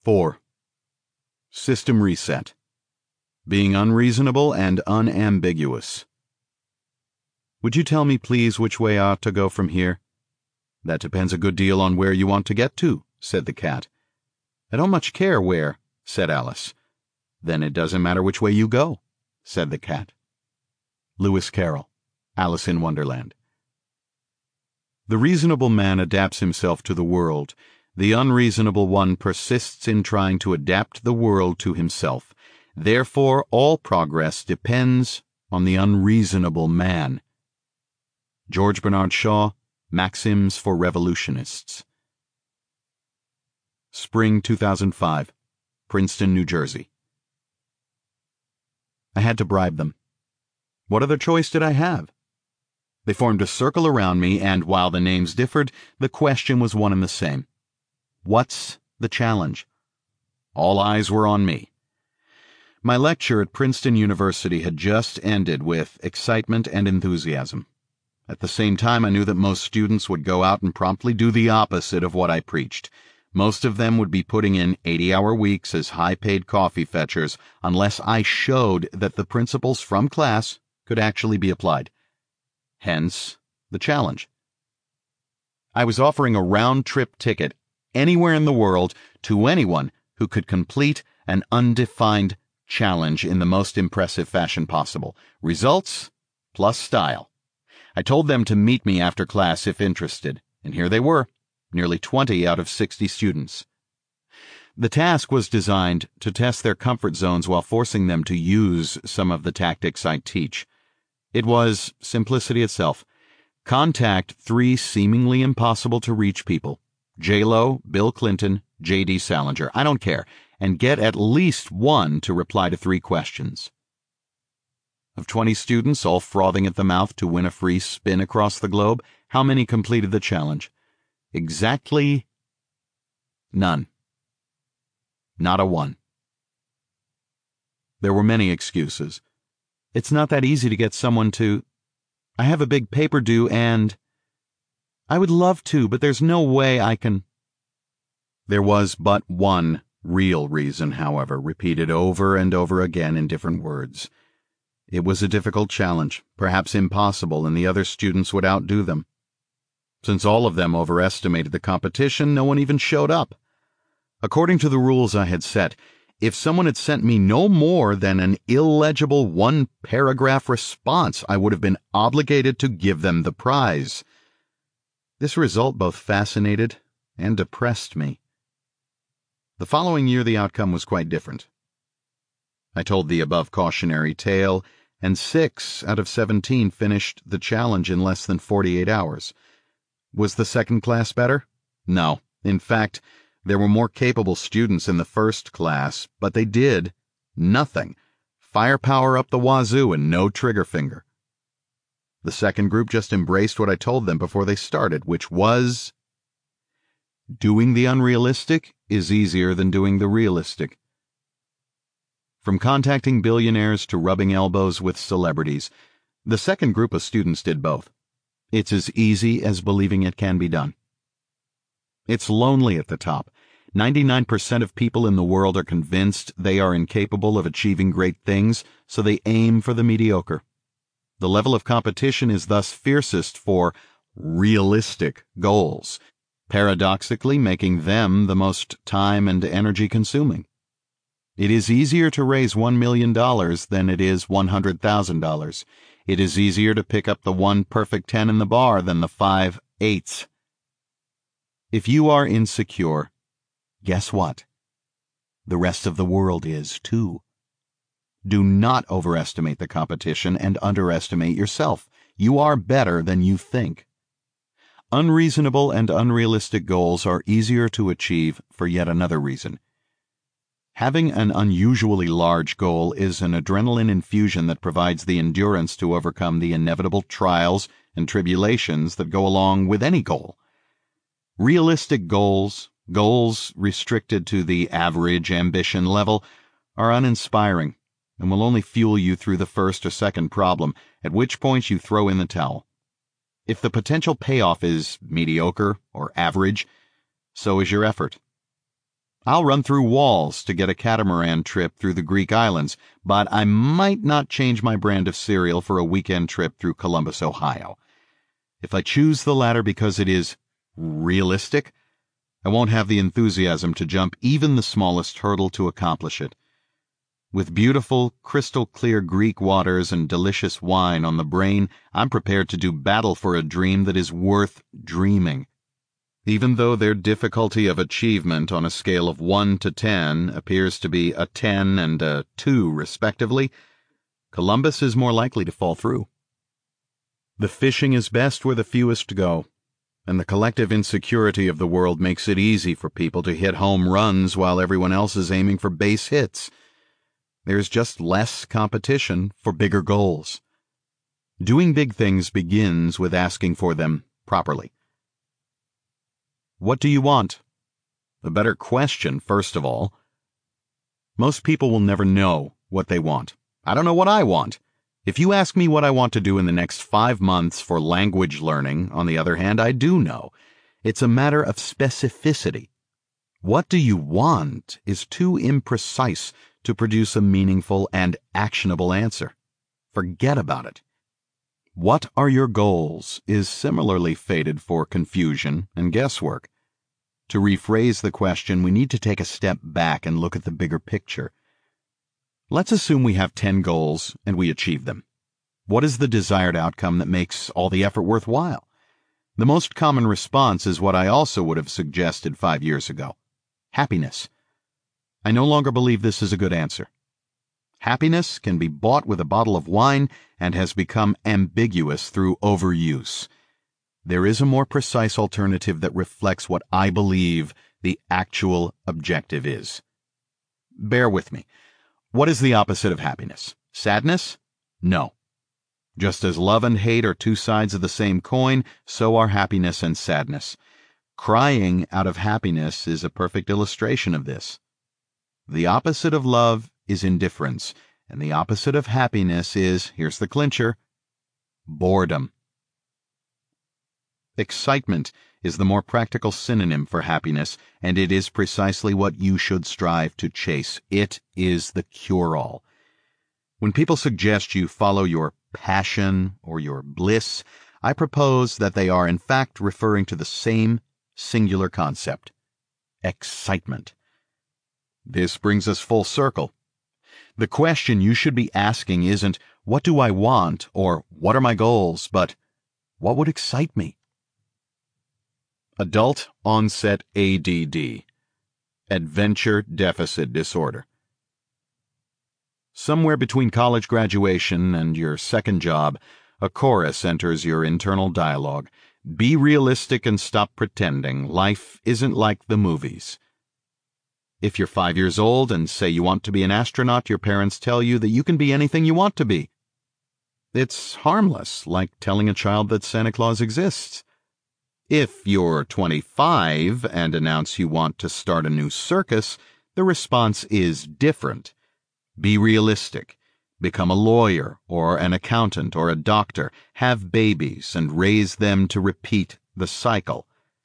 4. System reset. Being unreasonable and unambiguous. Would you tell me, please, which way I ought to go from here? That depends a good deal on where you want to get to, said the cat. I don't much care where, said Alice. Then it doesn't matter which way you go, said the cat. Lewis Carroll, Alice in Wonderland. The reasonable man adapts himself to the world. The unreasonable one persists in trying to adapt the world to himself. Therefore, all progress depends on the unreasonable man. George Bernard Shaw, Maxims for Revolutionists. Spring 2005, Princeton, New Jersey. I had to bribe them. What other choice did I have? They formed a circle around me, and while the names differed, the question was one and the same. What's the challenge? All eyes were on me. My lecture at Princeton University had just ended with excitement and enthusiasm. At the same time, I knew that most students would go out and promptly do the opposite of what I preached. Most of them would be putting in 80-hour weeks as high-paid coffee fetchers unless I showed that the principles from class could actually be applied. Hence, the challenge. I was offering a round-trip ticket anywhere in the world to anyone who could complete an undefined challenge in the most impressive fashion possible. Results plus style. I told them to meet me after class if interested, and here they were, nearly 20 out of 60 students. The task was designed to test their comfort zones while forcing them to use some of the tactics I teach. It was simplicity itself. Contact 3 seemingly impossible-to-reach people, J-Lo, Bill Clinton, J.D. Salinger, I don't care, and get at least one to reply to 3 questions. Of 20 students, all frothing at the mouth to win a free spin across the globe, how many completed the challenge? Exactly none. Not a one. There were many excuses. It's not that easy to get someone to. I have a big paper due and. I would love to, but there's no way I can. There was but one real reason, however, repeated over and over again in different words. It was a difficult challenge, perhaps impossible, and the other students would outdo them. Since all of them overestimated the competition, no one even showed up. According to the rules I had set, if someone had sent me no more than an illegible 1-paragraph response, I would have been obligated to give them the prize. This result both fascinated and depressed me. The following year, the outcome was quite different. I told the above cautionary tale, and 6 out of 17 finished the challenge in less than 48 hours. Was the second class better? No. In fact, there were more capable students in the first class, but they did nothing. Firepower up the wazoo and no trigger finger. The second group just embraced what I told them before they started, which was, doing the unrealistic is easier than doing the realistic. From contacting billionaires to rubbing elbows with celebrities, the second group of students did both. It's as easy as believing it can be done. It's lonely at the top. 99% of people in the world are convinced they are incapable of achieving great things, so they aim for the mediocre. The level of competition is thus fiercest for realistic goals, paradoxically making them the most time and energy consuming. It is easier to raise $1 million than it is $100,000. It is easier to pick up the 1 perfect 10 in the bar than the 5 8s. If you are insecure, guess what? The rest of the world is too. Do not overestimate the competition and underestimate yourself. You are better than you think. Unreasonable and unrealistic goals are easier to achieve for yet another reason. Having an unusually large goal is an adrenaline infusion that provides the endurance to overcome the inevitable trials and tribulations that go along with any goal. Realistic goals, goals restricted to the average ambition level, are uninspiring and will only fuel you through the first or second problem, at which point you throw in the towel. If the potential payoff is mediocre or average, so is your effort. I'll run through walls to get a catamaran trip through the Greek islands, but I might not change my brand of cereal for a weekend trip through Columbus, Ohio. If I choose the latter because it is realistic, I won't have the enthusiasm to jump even the smallest hurdle to accomplish it. With beautiful, crystal-clear Greek waters and delicious wine on the brain, I'm prepared to do battle for a dream that is worth dreaming. Even though their difficulty of achievement on a scale of 1 to 10 appears to be a 10 and a 2 respectively, Columbus is more likely to fall through. The fishing is best where the fewest go, and the collective insecurity of the world makes it easy for people to hit home runs while everyone else is aiming for base hits. There's just less competition for bigger goals. Doing big things begins with asking for them properly. What do you want? A better question, first of all. Most people will never know what they want. I don't know what I want. If you ask me what I want to do in the next 5 months for language learning, on the other hand, I do know. It's a matter of specificity. What do you want is too imprecise to produce a meaningful and actionable answer. Forget about it. What are your goals is similarly fated for confusion and guesswork. To rephrase the question, we need to take a step back and look at the bigger picture. Let's assume we have 10 goals and we achieve them. What is the desired outcome that makes all the effort worthwhile? The most common response is what I also would have suggested 5 years ago: happiness. I no longer believe this is a good answer. Happiness can be bought with a bottle of wine and has become ambiguous through overuse. There is a more precise alternative that reflects what I believe the actual objective is. Bear with me. What is the opposite of happiness? Sadness? No. Just as love and hate are two sides of the same coin, so are happiness and sadness. Crying out of happiness is a perfect illustration of this. The opposite of love is indifference, and the opposite of happiness is, here's the clincher, boredom. Excitement is the more practical synonym for happiness, and it is precisely what you should strive to chase. It is the cure-all. When people suggest you follow your passion or your bliss, I propose that they are in fact referring to the same singular concept: excitement. This brings us full circle. The question you should be asking isn't, what do I want, or what are my goals, but what would excite me? Adult onset ADD, adventure deficit disorder. Somewhere between college graduation and your second job, a chorus enters your internal dialogue. Be realistic and stop pretending. Life isn't like the movies. If you're 5 years old and say you want to be an astronaut, your parents tell you that you can be anything you want to be. It's harmless, like telling a child that Santa Claus exists. If you're 25 and announce you want to start a new circus, the response is different. Be realistic. Become a lawyer or an accountant or a doctor. Have babies and raise them to repeat the cycle.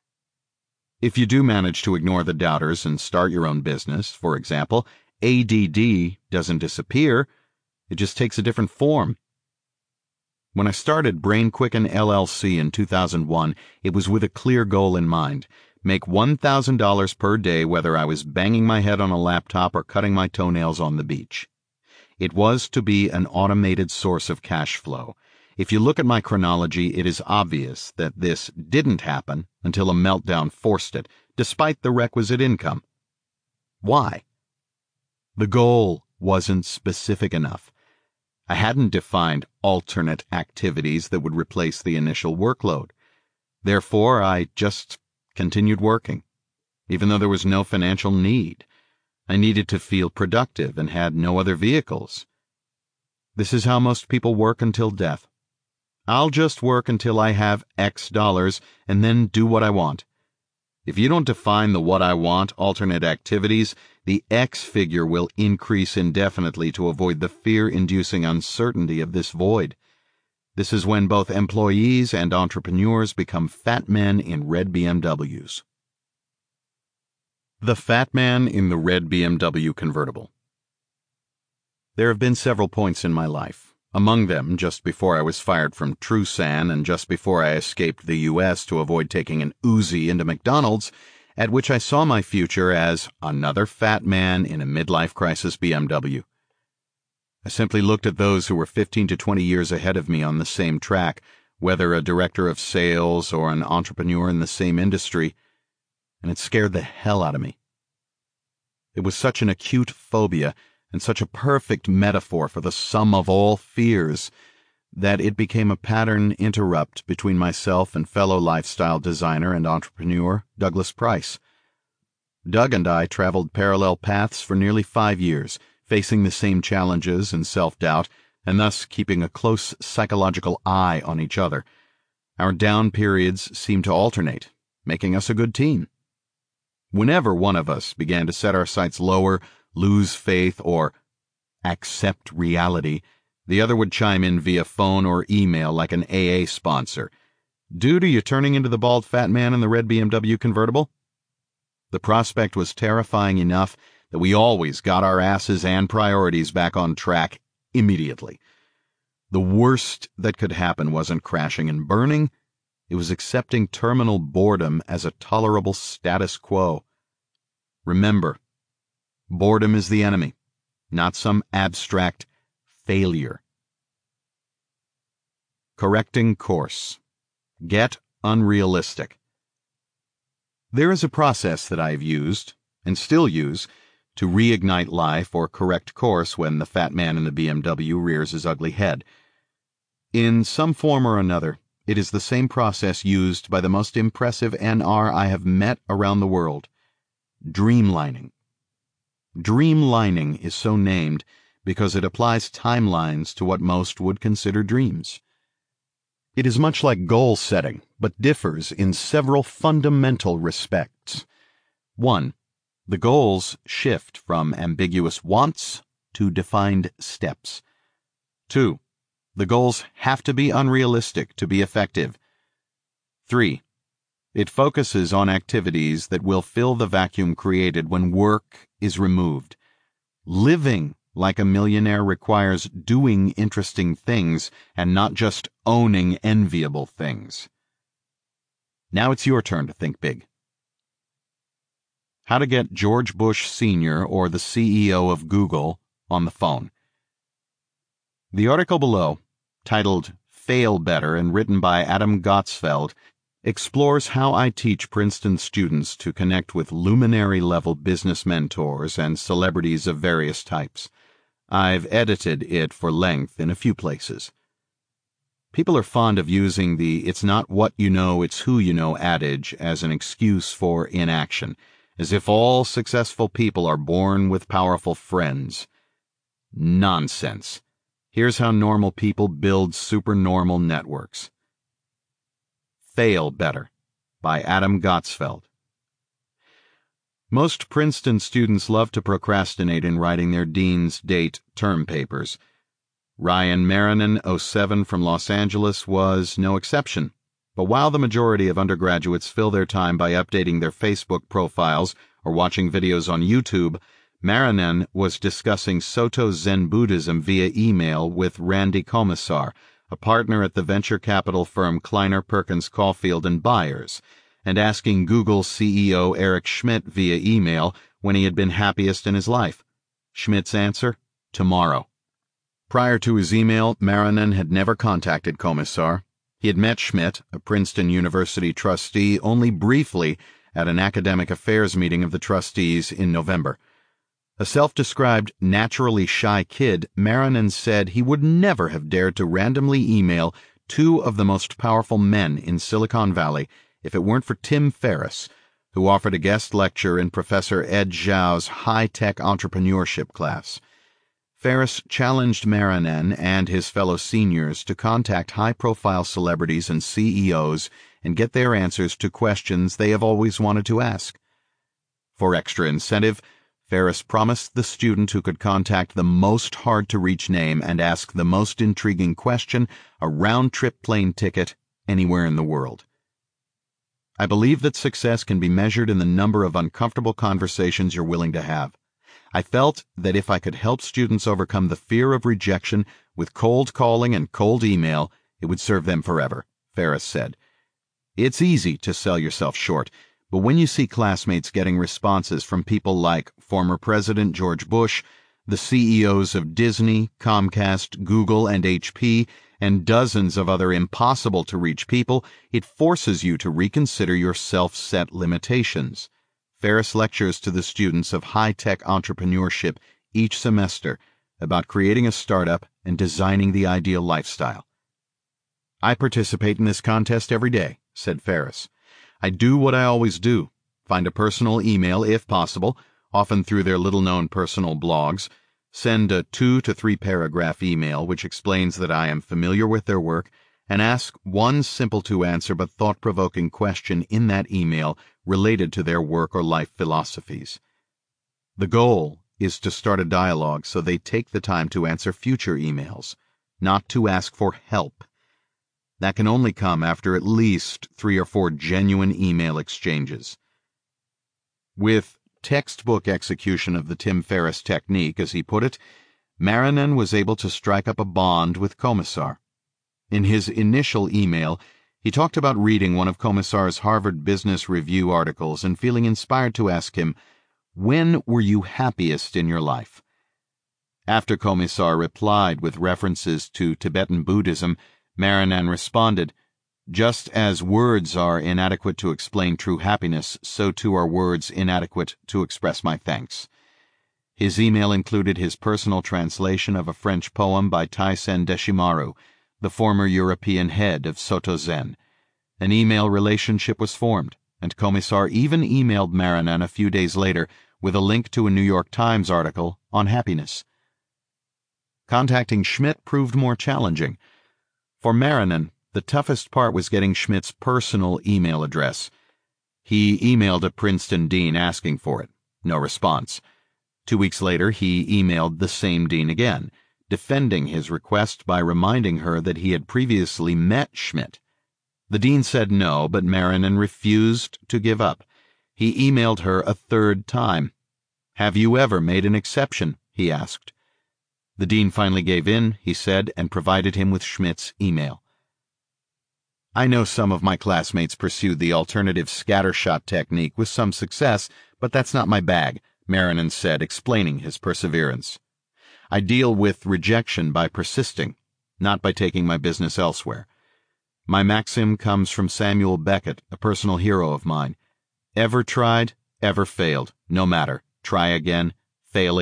If you do manage to ignore the doubters and start your own business, for example, ADD doesn't disappear. It just takes a different form. When I started Brain Quicken LLC in 2001, it was with a clear goal in mind: make $1,000 per day whether I was banging my head on a laptop or cutting my toenails on the beach. It was to be an automated source of cash flow. If you look at my chronology, it is obvious that this didn't happen until a meltdown forced it, despite the requisite income. Why? The goal wasn't specific enough. I hadn't defined alternate activities that would replace the initial workload. Therefore, I just continued working, even though there was no financial need. I needed to feel productive and had no other vehicles. This is how most people work until death. I'll just work until I have X dollars and then do what I want. If you don't define the what I want alternate activities, the X figure will increase indefinitely to avoid the fear-inducing uncertainty of this void. This is when both employees and entrepreneurs become fat men in red BMWs. The Fat Man in the Red BMW Convertible. There have been several points in my life, among them just before I was fired from Trusan and just before I escaped the U.S. to avoid taking an Uzi into McDonald's, at which I saw my future as another fat man in a midlife crisis BMW. I simply looked at those who were 15 to 20 years ahead of me on the same track, whether a director of sales or an entrepreneur in the same industry, and it scared the hell out of me. It was such an acute phobia and such a perfect metaphor for the sum of all fears that it became a pattern interrupt between myself and fellow lifestyle designer and entrepreneur Douglas Price. Doug and I traveled parallel paths for nearly 5 years, facing the same challenges and self-doubt, and thus keeping a close psychological eye on each other. Our down periods seemed to alternate, making us a good team. Whenever one of us began to set our sights lower, lose faith, or accept reality, the other would chime in via phone or email like an AA sponsor. "Dude, are you turning into the bald fat man in the red BMW convertible?" The prospect was terrifying enough that we always got our asses and priorities back on track immediately. The worst that could happen wasn't crashing and burning. It was accepting terminal boredom as a tolerable status quo. Remember, boredom is the enemy, not some abstract failure. Correcting course. Get unrealistic. There is a process that I have used, and still use, to reignite life or correct course when the fat man in the BMW rears his ugly head. In some form or another, it is the same process used by the most impressive NR I have met around the world. Dreamlining. Dreamlining is so named because it applies timelines to what most would consider dreams. It is much like goal setting, but differs in several fundamental respects. 1. The goals shift from ambiguous wants to defined steps. 2. The goals have to be unrealistic to be effective. 3. It focuses on activities that will fill the vacuum created when work is removed. Living like a millionaire requires doing interesting things and not just owning enviable things. Now it's your turn to think big. How to get George Bush Sr. or the CEO of Google on the phone. The article below, titled Fail Better and written by Adam Gottsfeld, explores how I teach Princeton students to connect with luminary-level business mentors and celebrities of various types. I've edited it for length in a few places. People are fond of using the "it's not what you know, it's who you know" adage as an excuse for inaction, as if all successful people are born with powerful friends. Nonsense. Here's how normal people build supernormal networks. Fail Better by Adam Gottsfeld. Most Princeton students love to procrastinate in writing their dean's date term papers. Ryan Marinan, 07 from Los Angeles, was no exception. But while the majority of undergraduates fill their time by updating their Facebook profiles or watching videos on YouTube, Marinan was discussing Soto Zen Buddhism via email with Randy Komisar, a partner at the venture capital firm Kleiner Perkins Caulfield and Byers, and asking Google CEO Eric Schmidt via email when he had been happiest in his life. Schmidt's answer: tomorrow. Prior to his email, Marinan had never contacted Komisar. He had met Schmidt, a Princeton University trustee, only briefly at an academic affairs meeting of the trustees in November. A self-described naturally shy kid, Marinan said he would never have dared to randomly email two of the most powerful men in Silicon Valley if it weren't for Tim Ferriss, who offered a guest lecture in Professor Ed Zhao's high-tech entrepreneurship class. Ferriss challenged Marinan and his fellow seniors to contact high-profile celebrities and CEOs and get their answers to questions they have always wanted to ask. For extra incentive, Ferriss promised the student who could contact the most hard-to-reach name and ask the most intriguing question a round-trip plane ticket anywhere in the world. I believe that success can be measured in the number of uncomfortable conversations you're willing to have. I felt that if I could help students overcome the fear of rejection with cold calling and cold email, it would serve them forever, Ferris said. It's easy to sell yourself short, but when you see classmates getting responses from people like former President George Bush, the CEOs of Disney, Comcast, Google, and HP, and dozens of other impossible-to-reach people, it forces you to reconsider your self-set limitations. Ferris lectures to the students of high-tech entrepreneurship each semester about creating a startup and designing the ideal lifestyle. I participate in this contest every day, said Ferris. I do what I always do, find a personal email if possible, often through their little-known personal blogs, send a 2 to 3 paragraph email which explains that I am familiar with their work, and ask one simple-to-answer but thought-provoking question in that email related to their work or life philosophies. The goal is to start a dialogue so they take the time to answer future emails, not to ask for help. That can only come after at least 3 or 4 genuine email exchanges. With textbook execution of the Tim Ferriss technique, as he put it, Marinin was able to strike up a bond with Komisar. In his initial email, he talked about reading one of Komisar's Harvard Business Review articles and feeling inspired to ask him, "When were you happiest in your life?" After Komisar replied with references to Tibetan Buddhism, Marinin responded, "Just as words are inadequate to explain true happiness, so too are words inadequate to express my thanks." His email included his personal translation of a French poem by Taisen Deshimaru, the former European head of Soto Zen. An email relationship was formed, and Komisar even emailed Marinin a few days later with a link to a New York Times article on happiness. Contacting Schmidt proved more challenging. For Marinin, the toughest part was getting Schmidt's personal email address. He emailed a Princeton dean asking for it. No response. 2 weeks later, he emailed the same dean again, defending his request by reminding her that he had previously met Schmidt. The dean said no, but Marinin refused to give up. He emailed her a 3rd time. "Have you ever made an exception?" he asked. The dean finally gave in, he said, and provided him with Schmidt's email. "I know some of my classmates pursued the alternative scattershot technique with some success, but that's not my bag," Marinin said, explaining his perseverance. "I deal with rejection by persisting, not by taking my business elsewhere. My maxim comes from Samuel Beckett, a personal hero of mine. Ever tried, ever failed. No matter. Try again, fail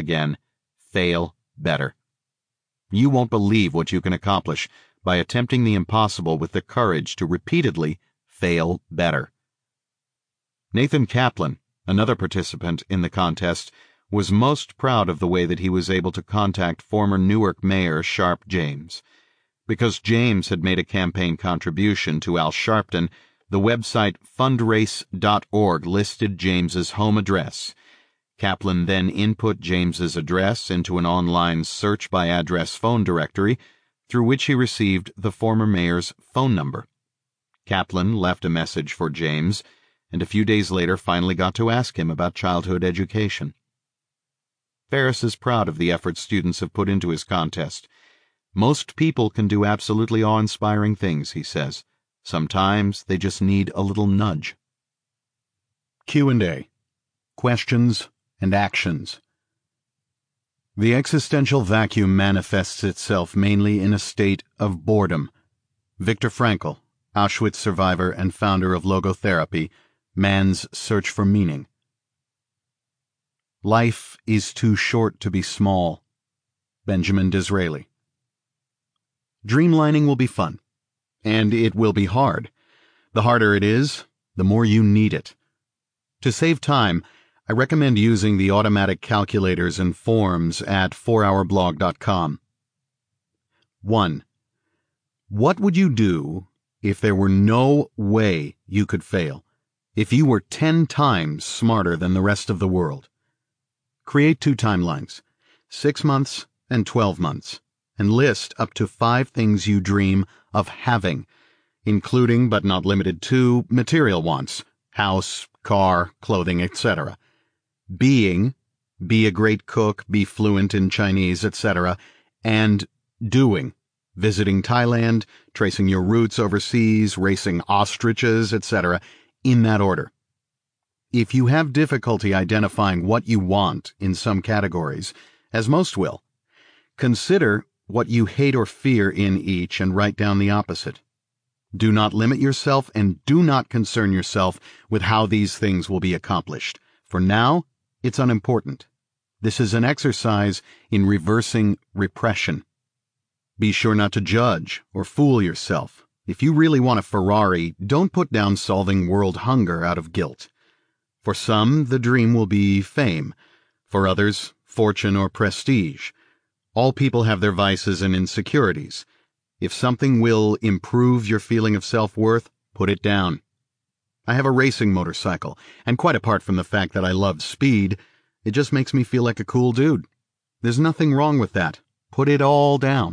better. You won't believe what you can accomplish by attempting the impossible with the courage to repeatedly fail better." Nathan Kaplan, another participant in the contest, was most proud of the way that he was able to contact former Newark Mayor Sharpe James. Because James had made a campaign contribution to Al Sharpton, the website fundrace.org listed James's home address. Kaplan then input James's address into an online search by address phone directory, through which he received the former mayor's phone number. Kaplan left a message for James, and a few days later finally got to ask him about childhood education. Ferris is proud of the effort students have put into his contest. "Most people can do absolutely awe-inspiring things," he says. "Sometimes they just need a little nudge." Q&A. Questions and actions. The existential vacuum manifests itself mainly in a state of boredom. Viktor Frankl, Auschwitz survivor and founder of logotherapy, Man's Search for Meaning. Life is too short to be small. Benjamin Disraeli. Dreamlining will be fun, and it will be hard. The harder it is, the more you need it. To save time, I recommend using the automatic calculators and forms at 4hourblog.com. 1. What would you do if there were no way you could fail? If you were 10 times smarter than the rest of the world? Create 2 timelines, 6 months and 12 months, and list up to 5 things you dream of having, including but not limited to material wants, house, car, clothing, etc. Being, be a great cook, be fluent in Chinese, etc. And doing, visiting Thailand, tracing your roots overseas, racing ostriches, etc. In that order. If you have difficulty identifying what you want in some categories, as most will, consider what you hate or fear in each and write down the opposite. Do not limit yourself and do not concern yourself with how these things will be accomplished. For now, it's unimportant. This is an exercise in reversing repression. Be sure not to judge or fool yourself. If you really want a Ferrari, don't put down solving world hunger out of guilt. For some, the dream will be fame. For others, fortune or prestige. All people have their vices and insecurities. If something will improve your feeling of self-worth, put it down. I have a racing motorcycle, and quite apart from the fact that I love speed, it just makes me feel like a cool dude. There's nothing wrong with that. Put it all down.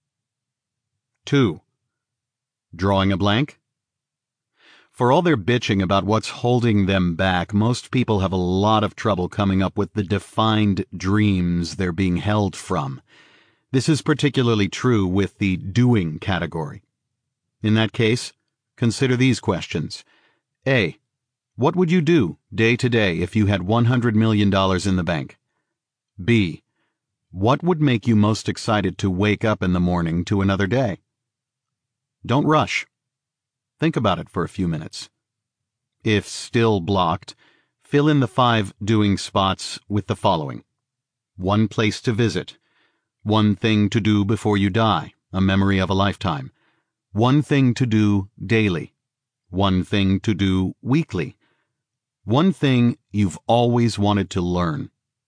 2. Drawing a blank? For all their bitching about what's holding them back, most people have a lot of trouble coming up with the defined dreams they're being held from. This is particularly true with the doing category. In that case, consider these questions. A. What would you do day to day if you had $100 million in the bank? B. What would make you most excited to wake up in the morning to another day? Don't rush. Think about it for a few minutes. If still blocked, fill in the 5 doing spots with the following. 1 place to visit. 1 thing to do before you die, a memory of a lifetime. 1 thing to do daily. 1 thing to do weekly. 1 thing you've always wanted to learn.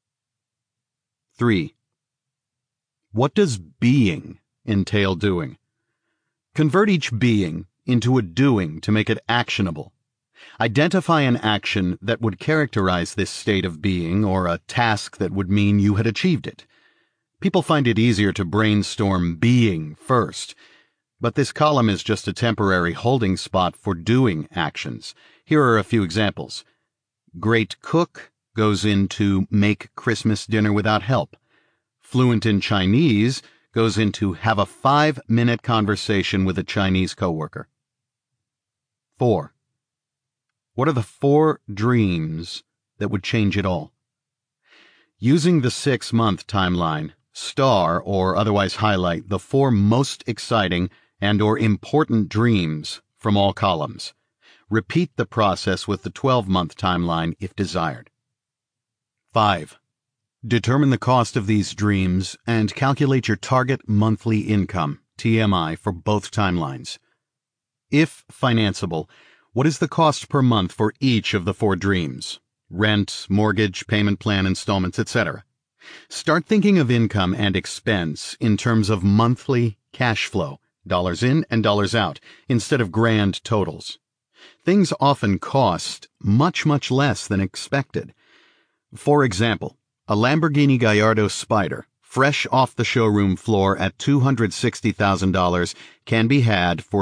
3. What does being entail doing? Convert each being into a doing to make it actionable. Identify an action that would characterize this state of being or a task that would mean you had achieved it. People find it easier to brainstorm being first, but this column is just a temporary holding spot for doing actions. Here are a few examples. Great cook goes into make Christmas dinner without help. Fluent in Chinese goes into have a 5-minute conversation with a Chinese coworker. 4. What are the 4 dreams that would change it all? Using the 6-month timeline, star or otherwise highlight the 4 most exciting and or important dreams from all columns. Repeat the process with the 12-month timeline if desired. 5. Determine the cost of these dreams and calculate your target monthly income, TMI, for both timelines. If financeable, what is the cost per month for each of the 4 dreams? Rent, mortgage, payment plan, installments, etc. Start thinking of income and expense in terms of monthly cash flow, dollars in and dollars out, instead of grand totals. Things often cost much, much less than expected. For example, a Lamborghini Gallardo Spider, fresh off the showroom floor at $260,000, can be had for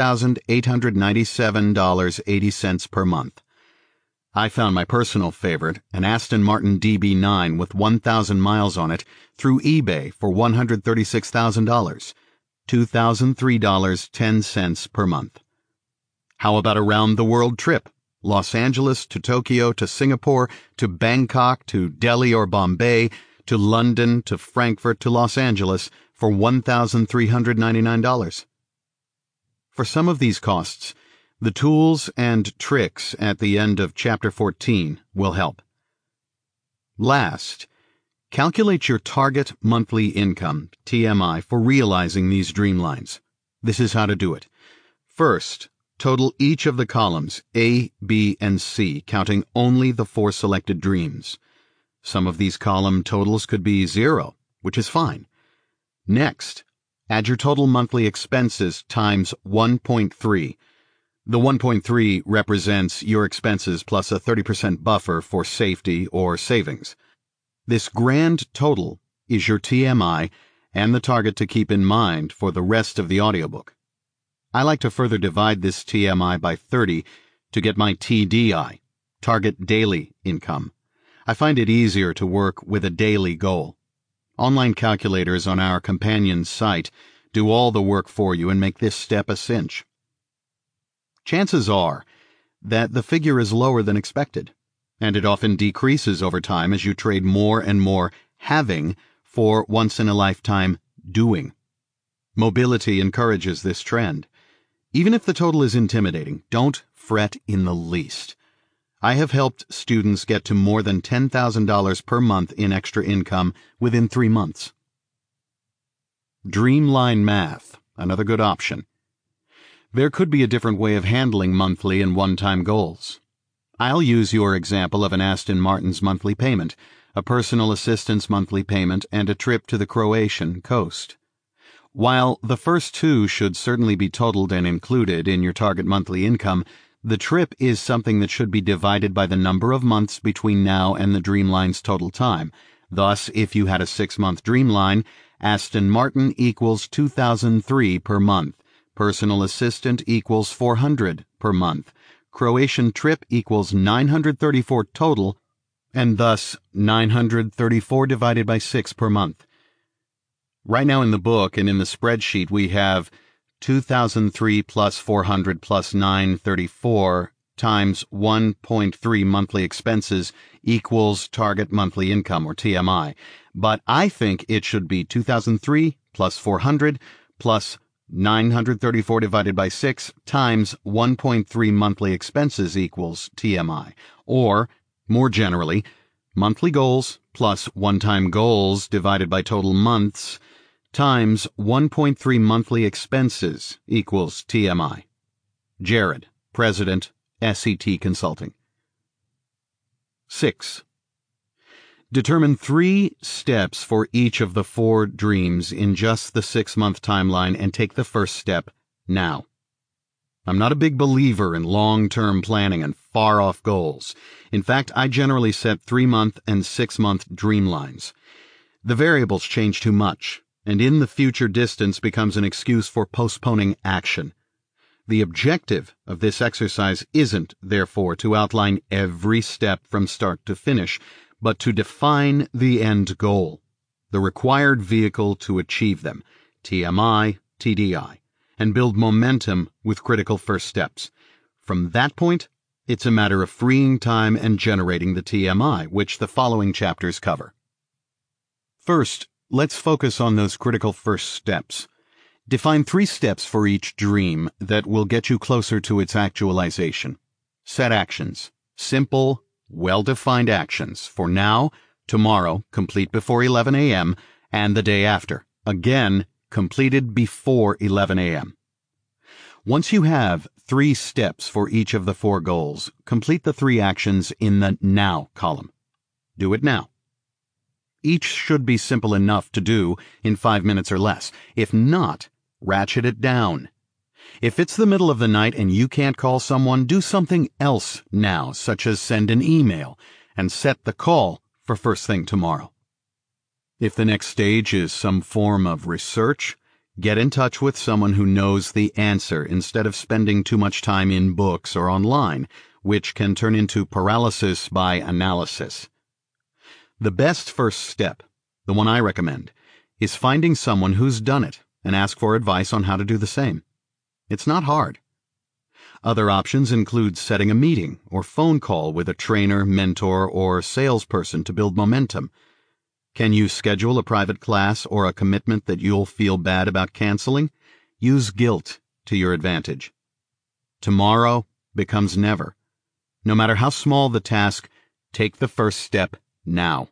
$2,897.80 per month. I found my personal favorite, an Aston Martin DB9 with 1,000 miles on it, through eBay for $136,000, $2,003.10 per month. How about a round-the-world trip? Los Angeles to Tokyo to Singapore to Bangkok to Delhi or Bombay to London to Frankfurt to Los Angeles for $1,399. For some of these costs, the tools and tricks at the end of Chapter 14 will help. Last, calculate your target monthly income, TMI, for realizing these dreamlines. This is how to do it. First, total each of the columns A, B, and C, counting only the 4 selected dreams. Some of these column totals could be 0, which is fine. Next, add your total monthly expenses times 1.3. The 1.3 represents your expenses plus a 30% buffer for safety or savings. This grand total is your TMI and the target to keep in mind for the rest of the audiobook. I like to further divide this TMI by 30 to get my TDI, target daily income. I find it easier to work with a daily goal. Online calculators on our companion site do all the work for you and make this step a cinch. Chances are that the figure is lower than expected, and it often decreases over time as you trade more and more having for once-in-a-lifetime doing. Mobility encourages this trend. Even if the total is intimidating, don't fret in the least. I have helped students get to more than $10,000 per month in extra income within 3 months. Dreamline math, another good option. There could be a different way of handling monthly and one-time goals. I'll use your example of an Aston Martin's monthly payment, a personal assistant's monthly payment, and a trip to the Croatian coast. While the first two should certainly be totaled and included in your target monthly income, the trip is something that should be divided by the number of months between now and the Dreamline's total time. Thus, if you had a 6-month Dreamline, Aston Martin equals $2,003 per month, personal assistant equals $400 per month, Croatian trip equals $934 total, and thus $934 divided by 6 per month. Right now in the book and in the spreadsheet we have 2003 plus 400 plus 934 times 1.3 monthly expenses equals target monthly income, or TMI. But I think it should be 2003 plus 400 plus 934 divided by 6 times 1.3 monthly expenses equals TMI. Or, more generally, monthly goals plus one-time goals divided by total months times 1.3 monthly expenses equals TMI. Jared, President, SET Consulting. 6. Determine 3 steps for each of the 4 dreams in just the 6-month timeline and take the first step now. I'm not a big believer in long-term planning and far-off goals. In fact, I generally set 3-month and 6-month dreamlines. The variables change too much, and in the future distance becomes an excuse for postponing action. The objective of this exercise isn't, therefore, to outline every step from start to finish, but to define the end goal, the required vehicle to achieve them, TMI, TDI, and build momentum with critical first steps. From that point, it's a matter of freeing time and generating the TMI, which the following chapters cover. First, let's focus on those critical first steps. Define 3 steps for each dream that will get you closer to its actualization. Set actions. Simple, well-defined actions for now, tomorrow, complete before 11 a.m., and the day after. Again, completed before 11 a.m. Once you have 3 steps for each of the 4 goals, complete the 3 actions in the Now column. Do it now. Each should be simple enough to do in 5 minutes or less. If not, ratchet it down. If it's the middle of the night and you can't call someone, do something else now, such as send an email, and set the call for first thing tomorrow. If the next stage is some form of research, get in touch with someone who knows the answer instead of spending too much time in books or online, which can turn into paralysis by analysis. The best first step, the one I recommend, is finding someone who's done it and ask for advice on how to do the same. It's not hard. Other options include setting a meeting or phone call with a trainer, mentor, or salesperson to build momentum. Can you schedule a private class or a commitment that you'll feel bad about canceling? Use guilt to your advantage. Tomorrow becomes never. No matter how small the task, take the first step now.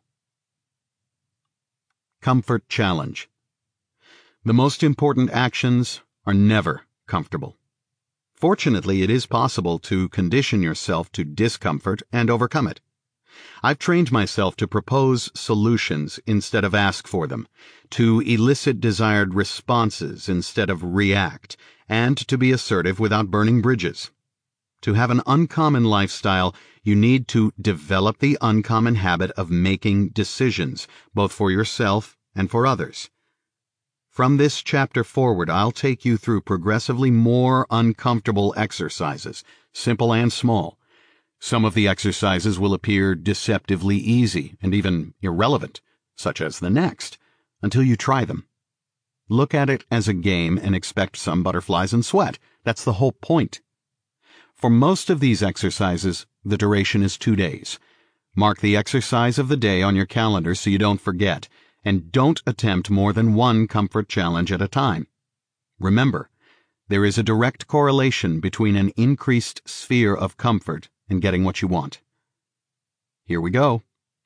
Comfort challenge. The most important actions are never comfortable. Fortunately, it is possible to condition yourself to discomfort and overcome it. I've trained myself to propose solutions instead of ask for them, to elicit desired responses instead of react, and to be assertive without burning bridges. To have an uncommon lifestyle, you need to develop the uncommon habit of making decisions, both for yourself and for others. From this chapter forward, I'll take you through progressively more uncomfortable exercises, simple and small. Some of the exercises will appear deceptively easy and even irrelevant, such as the next, until you try them. Look at it as a game and expect some butterflies and sweat. That's the whole point. For most of these exercises, the duration is 2 days. Mark the exercise of the day on your calendar so you don't forget, and don't attempt more than one comfort challenge at a time. Remember, there is a direct correlation between an increased sphere of comfort and getting what you want. Here we go.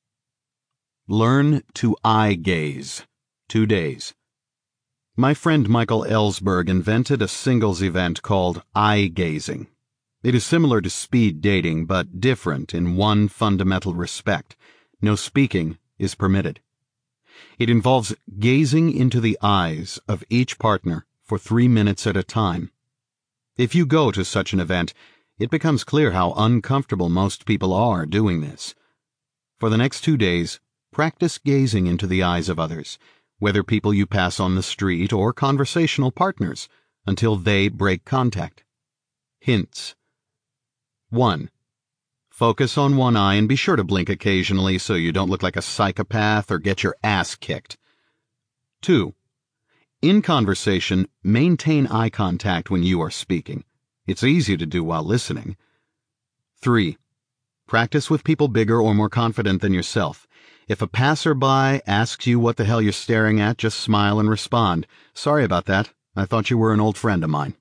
Learn to eye gaze. 2 days. My friend Michael Ellsberg invented a singles event called eye gazing. It is similar to speed dating, but different in one fundamental respect. No speaking is permitted. It involves gazing into the eyes of each partner for 3 minutes at a time. If you go to such an event, it becomes clear how uncomfortable most people are doing this. For the next 2 days, practice gazing into the eyes of others, whether people you pass on the street or conversational partners, until they break contact. Hints. 1. Focus on one eye and be sure to blink occasionally so you don't look like a psychopath or get your ass kicked. 2. In conversation, maintain eye contact when you are speaking. It's easy to do while listening. 3. Practice with people bigger or more confident than yourself. If a passerby asks you what the hell you're staring at, just smile and respond. Sorry about that. I thought you were an old friend of mine.